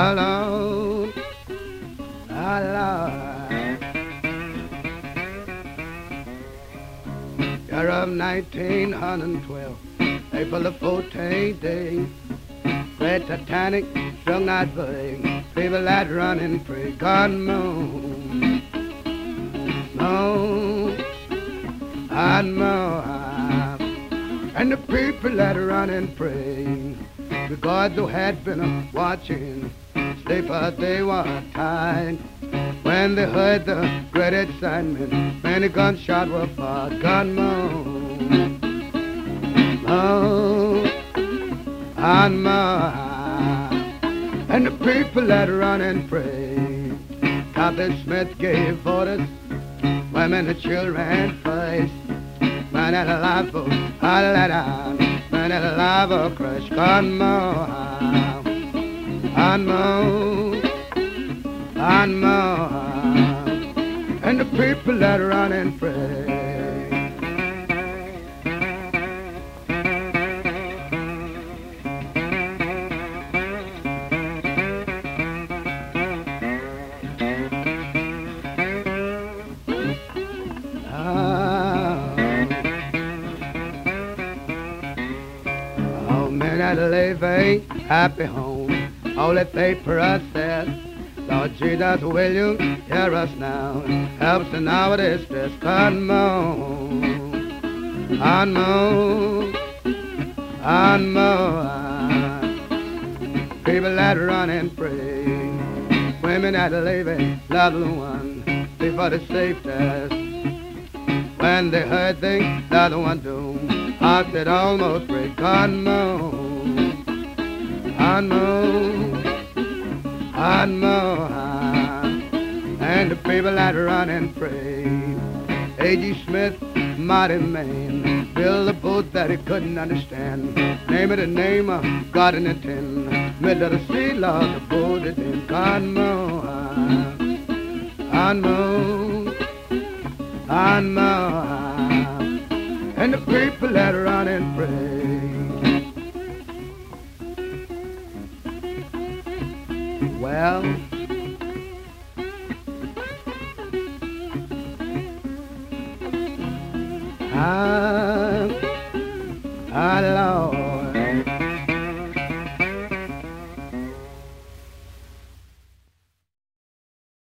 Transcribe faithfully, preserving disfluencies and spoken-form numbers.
alone, alone. Year of nineteen twelve, April the fourteenth day, Red Titanic strung that big, people that running free, God moon, moon, and moon, and the people that running free, because they had been watching, sleepers they were tired, when they heard the great excitement, many gunshots were fired, God moon, moon, and moon. And the people that run and pray, Captain Smith gave orders, women and children first. Man at a life of a let out, man at a life of crush, come on, and more, and more. And the people that run and pray. That live a happy home, all that they process. Lord Jesus, will you hear us now? Help us in our distress. Come on, and more, and more. People that run and pray, women that live a lovely one, before the safety. When they heard the other one do, heart that almost break. Come on. And more, and more, and the people that run and pray. A G Smith, mighty man, built a boat that he couldn't understand. Name it the name of God in the tin. Middle of the sea, Lord, the boat it in. And more, and more, and more, and the people that run and pray. Well, I, I, Lord,